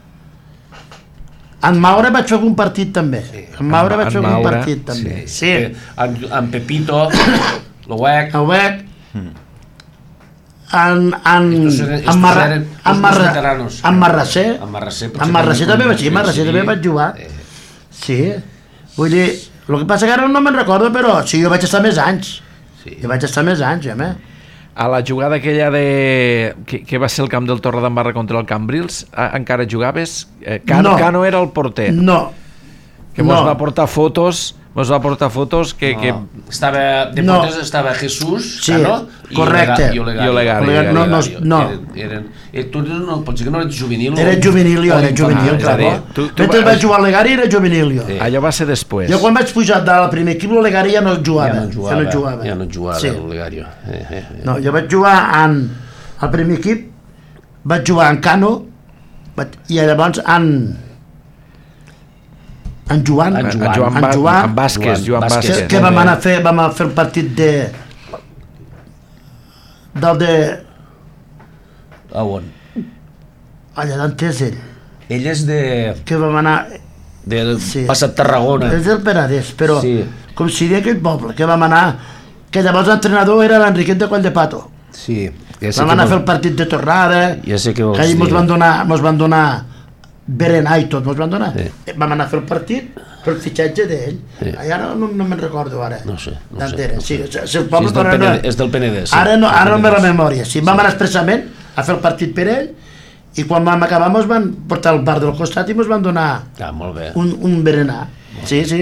En Maura vaig fer algun partit també. Sí. En Maura vaig fer algun partit també. Sí. sí. En, en Pepito, l'Uec. L'Uec. Mm. En, en, en, Marra, en, Marra, en Marrasser. En Marrasser, en Marrasser també vaig, sí, Marrasser també vaig jugar. Sí. Vull dir, el que passa que ara no me'n recordo, però sí, jo vaig estar més anys. Sí. Jo vaig estar més anys, home. A la jugada aquella de... que, que va ser el camp del Torredembarra contra el Cambrils, encara jugaves? Eh, Cano, no. Cano era el porter. No. Que mos no. va portar fotos, mos va portar fotos que... No. que... Estava, de no. porters estava Jesús, sí, Cano, correcte. i Olegario. I Olegario. Olegario. No, no, no. Eren, eren, eh, tu no, pot ser que no eres juvenil. Era juvenil, jo, era juvenil, clar. Tu, tu Mentre vaig jugar a Olegario era juvenil, jo. Sí. Allò va ser després. Jo quan vaig pujar del primer equip, l'Olegario ja no jugava. Ja no jugava, ja no jugava, ja no jugava sí. l'Olegario. Eh, eh, eh. No, jo vaig jugar en... al primer equip, vaig jugar en Cano, vaig, i llavors en... en Joan, en Joan, en Joan, en Joan, en Vázquez, Joan Vázquez, que vam anar a fer, vam anar a fer el partit de del de a on? allà d'on és ell? Ell és de... que vam anar de sí. Passat Tarragona. És del Penedès, però sí. com si diria aquell poble, que vam anar, que llavors l'entrenador era l'Enriquet de Colldepato. Sí. Ja vam anar a fer el partit de tornada, ja sé que vols que allà mos dir. van donar, mos van donar berenar i tot, mos van donar. Sí. Vam anar a fer el partit pel fitxatge d'ell. Sí. Ara no, no me'n recordo ara. No sé. No sé, no sí, sé. Si el poble, sí, és, del no, Penedès, és del Penedès. Sí. Ara no, ara no me la memòria. Sí, vam anar expressament a fer el partit per ell i quan vam acabar mos van portar al bar del costat i mos van donar ah, molt bé. un, un berenar. Sí, sí.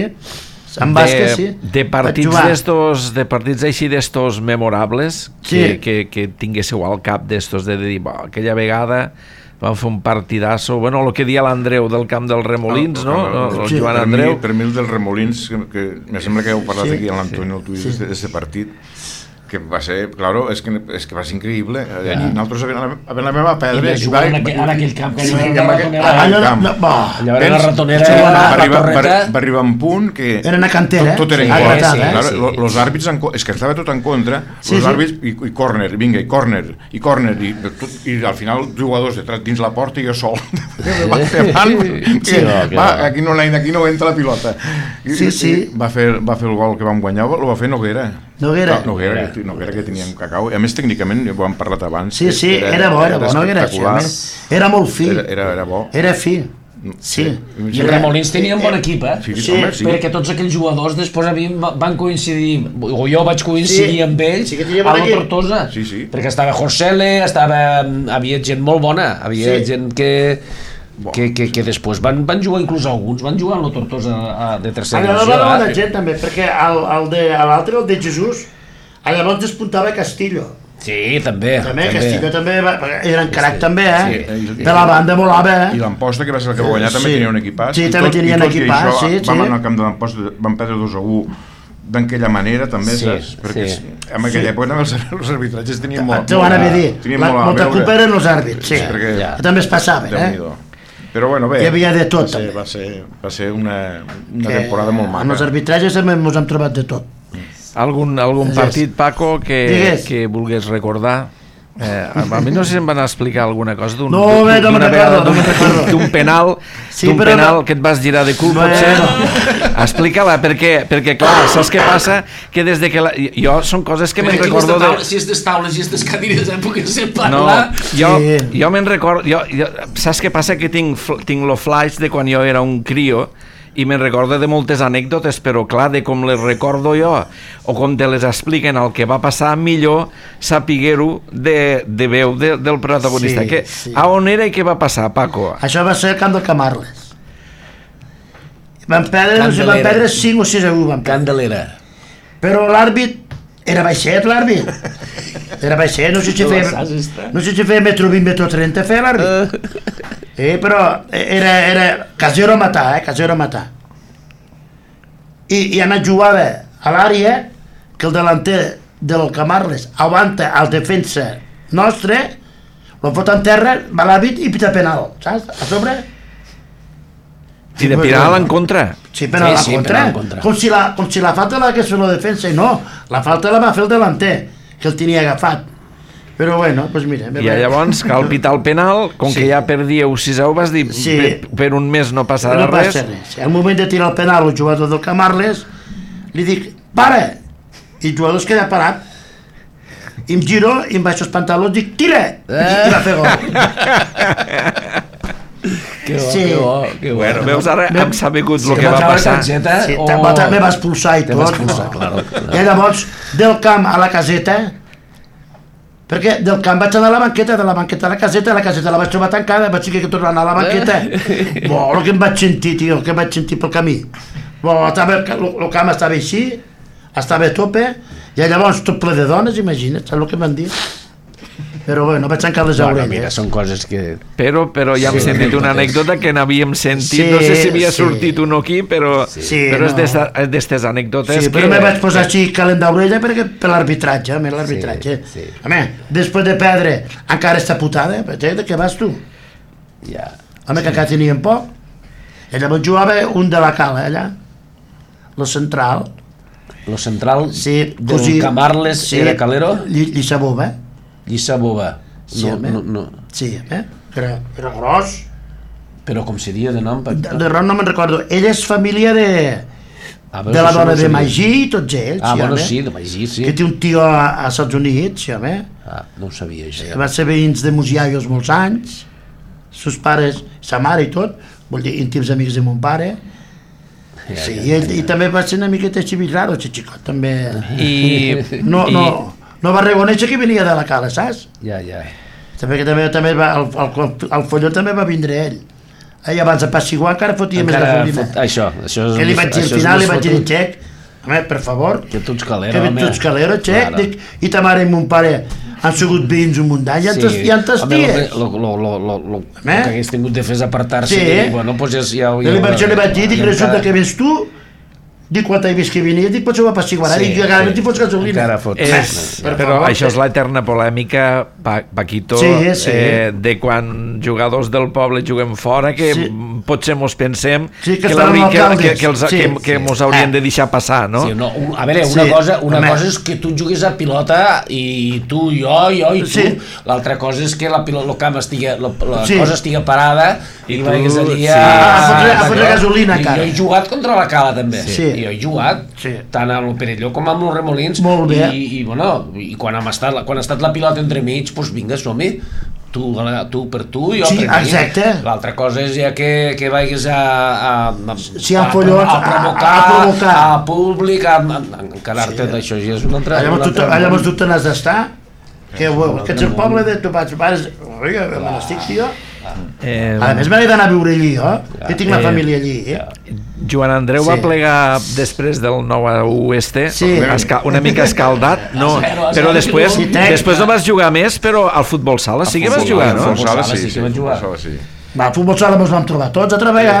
En bàsquet, sí. De partits d'estos, de partits així d'estos memorables, sí. que, que, que tinguéssiu al cap d'estos de dir, bo, aquella vegada vam fer un partidasso, bueno, el que dia l'Andreu del camp dels Remolins, no? no? El sí. Joan Andreu. Per mi, per mi el dels Remolins, que, que me sembla que heu parlat sí. aquí amb l'Antonio sí. Tuís sí. d'aquest partit, que va ser, claro, és que, és que va ser increïble. Ja. Nosaltres havent la meva pedra... I va jugar en aquell camp, que sí, allò era la ratonera. Allò era la ratonera, va, la arribar, torreta. Va, va arribar un punt que... Era una cantera, tot, tot era eh? en contra. Sí, claro, sí, sí. Los àrbits, en, és que estava tot en contra, sí, los sí. àrbits, i, i córner, vinga, i córner, i córner, i, tot, i al final jugadors detrás dins la porta i jo sol. Va fer mal, sí, va, aquí, no, aquí no entra la pilota. I, sí, sí. Va fer, va fer el gol que vam guanyar, el va fer Noguera. Noguera. No, Noguera, que, Noguera que teníem cacau. A més, tècnicament, ho hem parlat abans. Sí, sí, era, era bo, era bo, Noguera. Era molt fi. Era, era, era bo. Era fi. Sí. I els Remolins tenien bon equip, eh? Sí, sí, home, sí. Perquè tots aquells jugadors després havien, van coincidir, o jo vaig coincidir sí. amb ells sí, a la Tortosa. Sí, sí. Perquè estava Jorsele, estava, havia gent molt bona, havia sí. gent que... Bon. Que, que, que després van, van jugar inclús alguns, van jugar a la Tortosa de tercera divisió. Allà va de gent també, perquè l'altre, el de Jesús, llavors despuntava Castillo. Sí, també. També, Castillo també, era en carac també, eh? De la banda volava, eh? I l'Amposta, que va ser el que va guanyar, també tenia un equipàs. Sí, també tenia un equipàs, sí, sí. Vam anar al camp de l'Amposta, vam perdre dos a u d'aquella manera també, sí, saps? Perquè sí. en aquella sí. època els, els arbitratges tenien molt... T'ho van a dir, molta culpa eren els àrbits, sí, perquè ja. també es passaven, eh? Però bueno, bé, hi havia de tot, va ser, també. va ser, va ser una, una Que temporada molt maca. Amb els arbitratges també ens hem trobat de tot. Algun, algun Digues. partit, Paco, que, Digues. que vulgués recordar? Eh, a a mi no sé si em van explicar alguna cosa d'un No, bé, no me'n d'una recordo, vegada no me'n d'un- recordo. d'un penal, Sí, d'un però penal no- que et vas girar de cul, Bueno. potser. Explica-la, perquè, perquè clar, saps què passa? Que des de que la, jo són coses que me'n recordo de... Si és des taules i és des cadires, eh, perquè se'n No, parla... jo, Sí. jo me'n recordo... Jo, jo, saps què passa? Que tinc, fl- tinc lo flash de quan jo era un crio i me'n recordo de moltes anècdotes, però clar, de com les recordo jo o com te les expliquen el que va passar, millor sapiguer-ho de, de veu de, del protagonista. Sí, que, sí. A on era i què va passar, Paco? Això va ser el camp del Camarles. Van perdre, no sé, van Candelera. perdre cinc o sis a u, van perdre. Candelera. Però l'àrbit era baixet, l'àrbit. Era baixet, no sé si feia... No sé si feia metro vint, metro trenta, feia l'àrbit. Eh, però era, era casero a matar, eh, casero a matar. I, i anat jugava a l'àrea que el delanter del Camarles aguanta al defensa nostre, lo fot en terra, va l'àrbit i pita penal, saps? A sobre... I de penal en contra. Sí, però Sí, la sí, contra, penal en contra. Com, si la, com si la falta la hagués fet la defensa, i no, la falta la va fer el delanter, que el tenia agafat. Però bueno, doncs mira... I llavors cal pitar el penal, com Sí. que ja perdíeu sis a u, vas dir Sí. per, per un mes no passarà no res. passa res. Al moment de tirar el penal al jugador del Camarles, li dic, para! I el jugador es queda parat. I em giro, i em baixo els pantalons, dic, tira! I, i va fer gol. Que bo, Sí. que bo, que bo. Bueno, veus, ara hem sabut el Que que va va treure passar. targeta Sí, o... també, també va expulsar i Te tot. va expulsar, no. claro, claro. I llavors, del camp a la caseta, perquè del camp vaig anar a la banqueta, de la banqueta a la caseta, la caseta la vaig trobar tancada, vaig tenir que tornar a anar a la banqueta. Bo, el que em vaig sentir, tio, el que em vaig sentir pel camí. Bo, estava, el, el camp estava així, estava a tope, i llavors tot ple de dones, imagina't, saps el que m'han dit? Però bueno, vaig tancar les Bueno, orelles. mira, són coses que... Però, però ja hem Sí, sentit una anècdotes. anècdota que n'havíem sentit, Sí, no sé si havia sí. sortit un aquí, però, Sí, però és no. d'esta- és d'estes anècdotes Sí, que... però me vaig posar així calent d'orella perquè per l'arbitratge, a més l'arbitratge. Sí, sí. A més, després de perdre, encara està putada, eh? De què vas tu? Ja. Home, que encara tenien poc. I llavors jugava un de la cala, allà, lo central. Lo central Sí, del cosí- Camarles sí, era Calero, Lli, Lliçabova. Lliça Boba. Sí, No, home. no, no. Sí, eh? Era, era gros. Però com seria de nom? Per... De, de ron no me'n recordo. Ell és família de, Ah, veus, de la això dona no ho de sabia. Magí i tots ells. Ah, bueno, home. sí, de Magí, sí. Que té un tio a, a Estats Units, sí, home. Ah, no ho sabia, això. Que va ser veïns de Musiallos molts anys, sus pares, sa mare i tot, vol dir, íntims amics de mon pare. Ja, Sí, ja, i, ell, i també va ser una miqueta civil raro, el xicot, també. I, No, i, no, no va reconèixer que venia de la cala, saps? ja, ja. També que també, també va, el, el, el folló també va vindre ell. Ell abans de passiguar encara fotia més Encara gasolina. fot... Això, això és... Que li vaig dir, al això és final li més vaig dir, fotut. xec, home, per favor, Que tu ets calero, que home. tu ets calero, xec, Claro. dic, i ta mare i mon pare han sigut veïns un munt d'anys, Sí. i han Home, ties. Lo, lo, lo, lo, lo, lo Home. que hagués tingut de fer és apartar-se Sí. i dir, bueno, doncs ja... ja, Jo li vaig, jo li vaig dir, dic, i resulta encara- que vens tu, dic, quan t'he vist que venia, dic, potser ho va passiguar, Sí, dic, encara sí. t'hi fots gasolina. Encara fot. és, per però favor, això és que- l'eterna polèmica, pa, Paquito, Sí, sí. Eh, de quan jugadors del poble juguem fora, que Sí. potser mos pensem Sí, que que, estaran l'hauria- que, alcaldes. que, que, els, Sí, que, que sí. mos haurien Ah. de deixar passar, no? Sí, no, un, a veure, una, Sí, cosa, una home. cosa és que tu juguis a pilota i tu, jo, jo i tu. Sí. L'altra cosa és que la, pilota, el camp estigui, la, la Sí. cosa estigui parada i, I tu, tu, vagis allí sí. a... A fotre- a fotre d'acord? gasolina, I cara. jo he jugat contra la Cala, també. Sí. I jo he jugat, Sí. tant amb el Perelló com amb els Remolins. Molt bé. I, i, bueno, i quan, hem estat, quan ha estat la pilota entremig, doncs vinga, som-hi. Tu, tu per tu, jo Sí, per mi. exacte. L'altra cosa és ja que, que vagis a, a, a, Si hi ha a, follons, a, a- provocar, a provocar. a públic, a, a, a encarar-te d'això, ja és un altre... Llavors un tu, altre llavors món. tu te n'has d'estar, que, un ho- altre que ets el món. poble de tu pares, pares, oiga, me n'estic, tio. Eh, A més m'he d'anar a viure allí, jo, que tinc la Eh, família allí, eh? Joan Andreu Sí. va plegar després del nou a u este, Sí. esca una mica escaldat, no, A zero, a però zero, després, sí, tec. després no vas jugar més, però al futbol sala sí que vas futbol jugar, sala, no? futbol Sala, sala, sí, sí, sí, que vaig jugar. futbol sala, sí. Va, al futbol sala mos vam trobar tots altra vegada.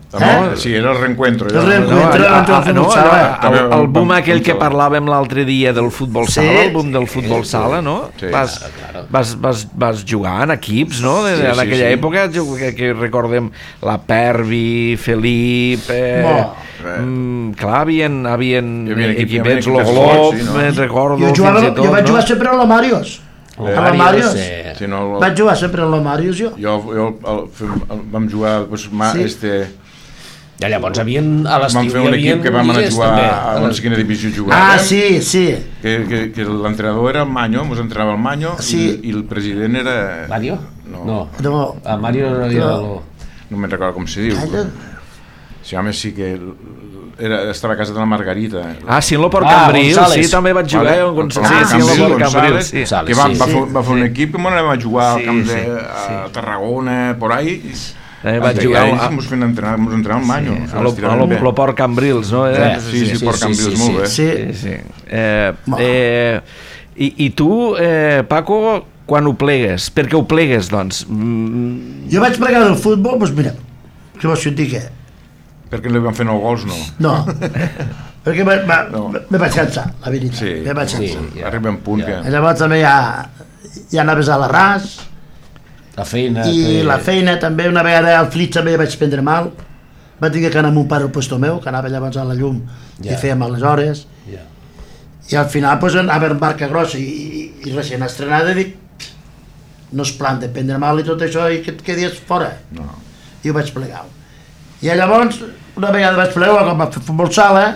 Eh? Sí, era el reencuentro. El era- reencuentro. No, entre el a- a- futbol no, sala. no, el, el boom Vam- aquell que vam- parlàvem l'altre dia del futbol Sí. sala, el boom del futbol sala, no? Sí. Vas, vas, vas, vas jugar en equips, no? De, Sí, en sí, aquella sí. època, jo- que, que recordem la Pervi, Felip... Eh, Bo. mm, clar, havien, havien, Hi havia equip- equipets, hi havia equips l'Ogolop, forts, sí, no? eh, recordo, Jo, jugava, fins i tot, jo vaig no? jugar sempre a la Màrius. A la Màrius. Sí. Sí, no, el- Vaig jugar sempre a la Màrius, jo. jo, jo el, el, el, vam jugar doncs, ma, Sí. este, I llavors havien, a vam l'estiu fer hi un havia equip que vam anar a jugar a la segona divisió jugàvem, Ah, sí, sí. que, que, que l'entrenador era el Manyo, ens entrenava el Manyo, Sí. i, i el president era... Mario? No. No. No. A Mario no era No. no. No me'n recordo com se diu. Calla. Sí, home, sí que era, estava a casa de la Margarita. Ah, sí, en l'Oport Ah, Cambrils, González. sí, també vaig jugar. Vale. en Gon- sí, Ah, sí, en sí, l'Oport González. Cambrils, sí. González. Que va, Sí, va, sí. fer, va fer un equip que m'anàvem a jugar Sí, al camp de, sí, a Tarragona, por ahí. Eh, vaig I jugar ahí a- ens fent entrenar, ens entrenar al Manyo. Sí, a l'O- a l'O- l'Oport Cambrils, no? Eh, Sí, sí, sí, Port Cambrils, molt bé. Sí. Sí, sí. Eh, Ma. eh, i, I tu, eh, Paco, quan ho plegues? Per què ho plegues, doncs? Mm, Jo vaig plegar del futbol, doncs mira, què vols que et digui? Perquè li van fer nou gols, no? No, perquè me, me, No. me vaig cansar, la veritat. Sí. Me vaig Sí. cansar. Ja. Arriba un punt Ja. I que... llavors també ja, ja anaves a l'arràs, La feina... i que- la feina també, una vegada al Flix també vaig prendre mal, vaig dir que anar amb un pare al puesto meu, que anava llavors a la llum Ja. i fèiem a les hores, Ja. i al final pues, anava en barca grossa i, i, i recient estrenada dic, no es plan de prendre mal i tot això i que et quedis fora. No. I ho vaig plegar. I llavors, una vegada vaig plegar, quan vaig fer futbol sala,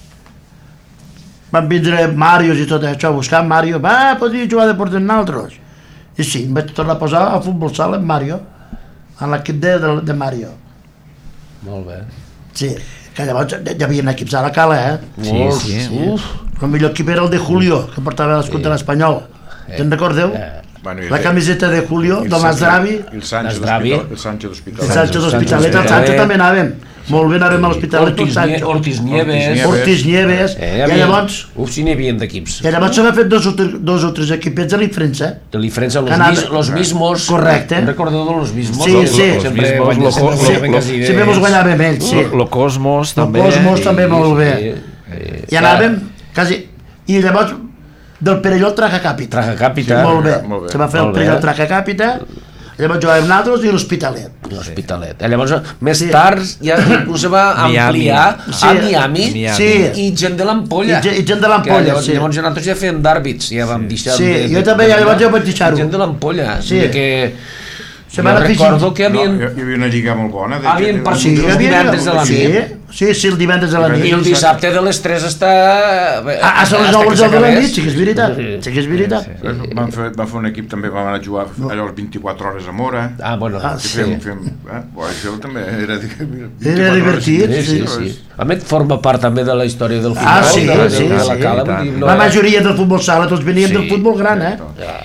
van vindre Màrios i tot això, buscant Màrio, va, podria jugar de porter nosaltres. I sí, em vaig tornar a posar a futbol sala amb Mario, en l'equip de, de, de Mario. Molt bé. Sí, que llavors hi havia equips a la cala, eh? Sí, Uf, sí. Uf. El millor equip era el de Julio, que portava l'escut de l'Espanyol. Te'n recordeu? Eh, Bueno, i La camiseta de Julio, i el del Sánchez- Masdravi, i el Sánchez Masdravi. d'Hospital- el Sánchez d'Hospital. el Sánchez d'Hospitalet, el Sánchez Sánchez també anàvem. Molt bé, anàvem a l'Hospitalet, el Ortiz, Nie- Sánchez. Ortiz Nieves. Ortiz Ortiz Nieves, Eh, hi i havia- llavors, Uf, si n'hi havia d'equips. i llavors se m'ha fet dos o, tres, dos o tres equipets de l'Infrensa, eh? De diferència, los, Canada. mis, los mismos... Correcte. Recordeu de los mismos? Sí, Los- sí. los- Sempre Los guanyen, mismos, sempre lo- guanyen lo- les idees. sempre mos guanyàvem ells, sí. Lo, lo Cosmos, també. Cosmos Sí. també molt bé. Eh, I anàvem, quasi, i llavors del Perelló al Traja Càpita. Traja Càpita. Molt bé, Molt bé. se va fer el Molt bé. Perelló al Traja Càpita, llavors jugàvem nosaltres i l'Hospitalet. L'Hospitalet. Eh, Llavors, més Sí. tard, ja inclús se va Miami. ampliar Sí. a Miami, Miami. Sí. i gent de l'Ampolla. I ge- i gent de l'Ampolla, Que Llavors, sí. llavors nosaltres ja fèiem d'àrbits, ja vam deixar... Sí, de, jo també, llavors jo vaig deixar-ho. Gent de l'Ampolla. Sí. Sí. Que, Se jo van afegir- recordo que No, havien... hi, hi havia una lliga molt bona. De, Havien de- partits Sí, els havia- divendres de la sí, nit. sí, sí, el divendres de la I nit. el dissabte de les tres està... A, a les hasta nou que del de la s'acabés. nit, sí que és veritat, sí que és veritat. Vam fer, vam fer un equip, també vam anar a jugar allò les vint-i-quatre hores a Mora. Ah, bueno, Ah, Que sí. fem, fem, eh? Bo, això també era... Era divertit, Sí, sí, sí. A més, forma part també de la història del futbol, Ah, sí, de, la- sí, de la sí. cala. I tant. Vull dir, no La era- majoria del futbol sala, tots veníem Sí. del futbol gran, eh?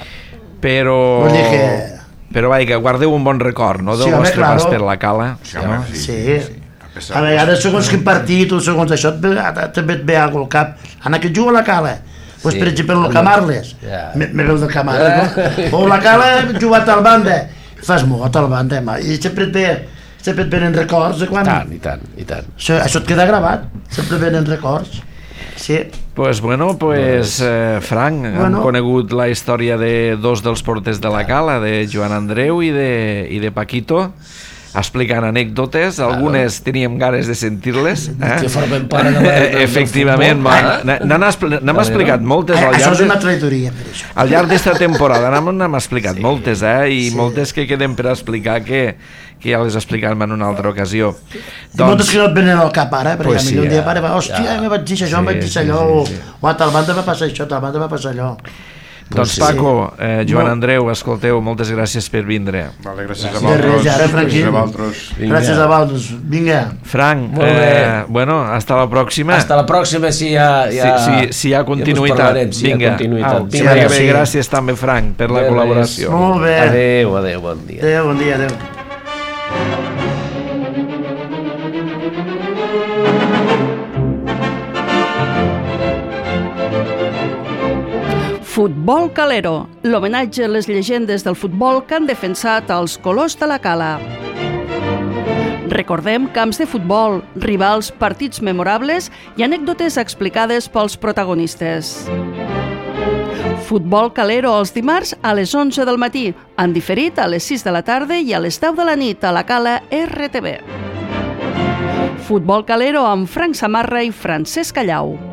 Però... Vull dir que... Però vaja, guardeu un bon record, no? Del Sí, home, vostre claro. pas per la cala. Sí, home, sí. Sí. A pesar A de- vegades, segons quin partit o segons això, et ve, també et ve alguna al cap. Anna, que juga a la cala. Pues, Sí. per exemple, el Camarles. Ja. Me, me veu de Camarles, no? O la cala, he jugat al banda. Fas molt al banda, ma. I sempre et ve, sempre et venen records de quan... I tant, i tant, i tant. Això, això et queda gravat. Sempre venen records. Sí. Pues bueno, pues eh, Frank, bueno. Bueno. hem conegut la història de dos dels porters de la cala, de Joan Andreu i de, i de Paquito, explicant anècdotes, algunes teníem ganes de sentir-les. Eh? Que formen part de la- del- del Efectivament, futbol, va, eh? n- n'han expli- n'hem explicat moltes Eh, al això llarg, és una de, traïdoria, per això. al llarg d'esta temporada, n'hem n'hem explicat sí. moltes, eh? I Sí. moltes que queden per explicar que, que ja les explicarem en una altra ocasió. I moltes que no et venen al cap ara, perquè Pues pues sí, sí, un dia ja, pare va, hòstia, ja. me vaig dir això, em Sí, vaig dir sí, allò, sí, sí. o a tal banda va passar això, a tal banda va passar allò. Doncs sí. Paco, eh, Joan Molt- Andreu, escolteu, moltes gràcies per vindre. Vale, gràcies a De res, vosaltres. ara, Franquín. Gràcies a vosaltres. Vinga. Gràcies a vosaltres. Vinga. Frank, Molt bé. eh, bueno, hasta la pròxima. Hasta la pròxima, si hi ha... Si, hi ha si, si hi ha continuïtat. Ja us parlarem, si hi ha Vinga, continuïtat. au, Vinga, sí, sí. bé, gràcies també, Frank, per la De res. col·laboració. Molt bé. Adéu, adéu, bon dia. Adéu, bon dia, adéu. Futbol Calero, l'homenatge a les llegendes del futbol que han defensat els colors de la cala. Recordem camps de futbol, rivals, partits memorables i anècdotes explicades pels protagonistes. Futbol Calero els dimarts a les onze del matí, en diferit a les sis de la tarda i a les deu de la nit a la Cala R T V. Futbol Calero amb Frank Samarra i Francesc Callau.